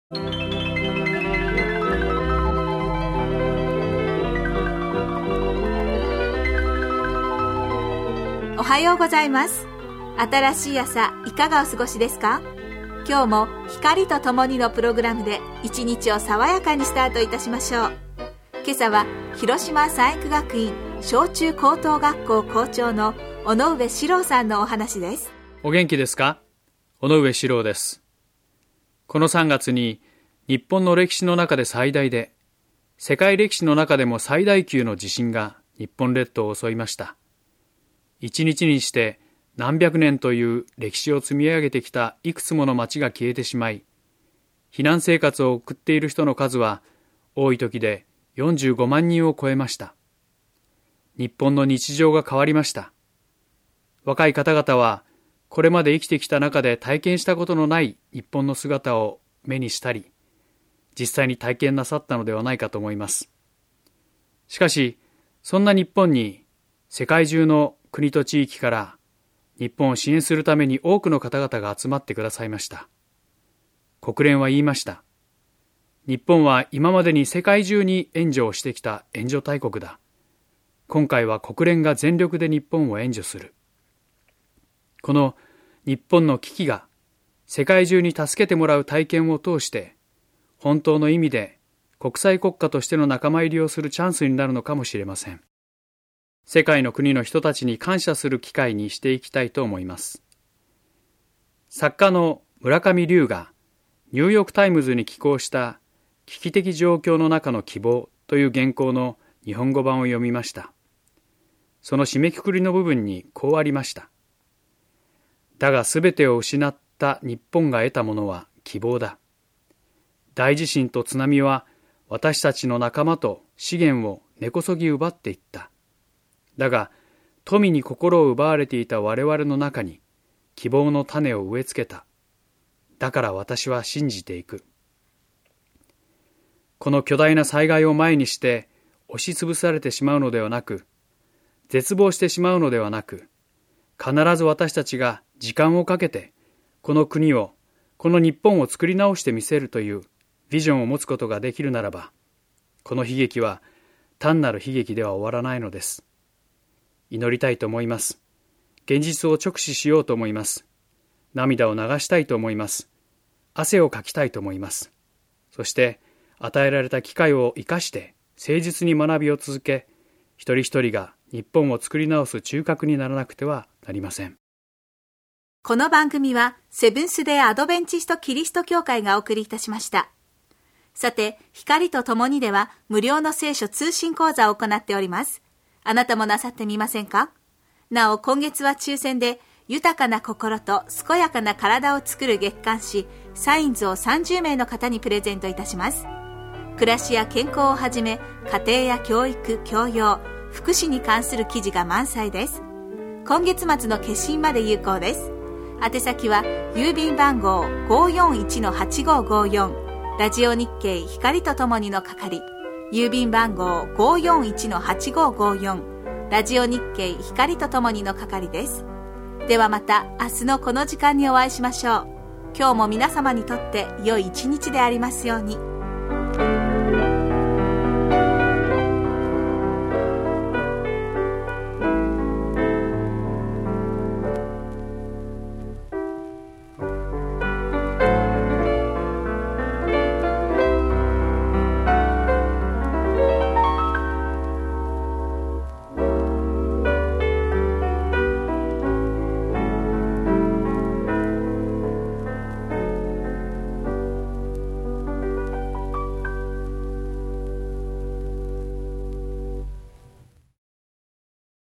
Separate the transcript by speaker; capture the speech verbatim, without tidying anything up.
Speaker 1: おはようございます。新しい朝いかがお過ごしですか？今日も光とともにのプログラムで一日を爽やかにスタートいたしましょう。今朝は広島産育学院小中高等学校校長の尾上史郎さんのお話です。
Speaker 2: お元気ですか？尾上史郎です。このさんがつに日本の歴史の中で最大で、世界歴史の中でも最大級の地震が日本列島を襲いました。一日にして何百年という歴史を積み上げてきたいくつもの町が消えてしまい、避難生活を送っている人の数は多い時でよんじゅうごまんにんを超えました。日本の日常が変わりました。若い方々はこれまで生きてきた中で体験したことのない日本の姿を目にしたり、実際に体験なさったのではないかと思います。しかし、そんな日本に世界中の国と地域から日本を支援するために多くの方々が集まってくださいました。国連は言いました。日本は今までに世界中に援助をしてきた援助大国だ。今回は国連が全力で日本を援助する。この日本の危機が世界中に助けてもらう体験を通して、本当の意味で国際国家としての仲間入りをするチャンスになるのかもしれません。世界の国の人たちに感謝する機会にしていきたいと思います。作家の村上龍がニューヨークタイムズに寄稿した危機的状況の中の希望という原稿の日本語版を読みました。その締めくくりの部分にこうありました。だがすべてを失った日本が得たものは希望だ。大地震と津波は私たちの仲間と資源を根こそぎ奪っていった。だが、富に心を奪われていた我々の中に希望の種を植え付けた。だから私は信じていく。この巨大な災害を前にして押しつぶされてしまうのではなく、絶望してしまうのではなく、必ず私たちが時間をかけて、この国を、この日本を作り直してみせるというビジョンを持つことができるならば、この悲劇は単なる悲劇では終わらないのです。祈りたいと思います。現実を直視しようと思います。涙を流したいと思います。汗をかきたいと思います。そして与えられた機会を生かして誠実に学びを続け、一人一人が日本を作り直す中核にならなくてはなりません。
Speaker 1: この番組はセブンス・デー・アドベンチスト・キリスト教会がお送りいたしました。さて、光とともにでは無料の聖書通信講座を行っております。あなたもなさってみませんか？なお、今月は抽選で豊かな心と健やかな体を作る月刊誌サインズをさんじゅうめいの方にプレゼントいたします。暮らしや健康をはじめ、家庭や教育、教養、福祉に関する記事が満載です。今月末の決心まで有効です。宛先は郵便番号 ごーよんいちのはちごーごーよん ラジオ日経光とともにの係、郵便番号 ごーよんいちのはちごーごーよん ラジオ日経光とともにの係です。ではまた明日のこの時間にお会いしましょう。今日も皆様にとって良い一日でありますように。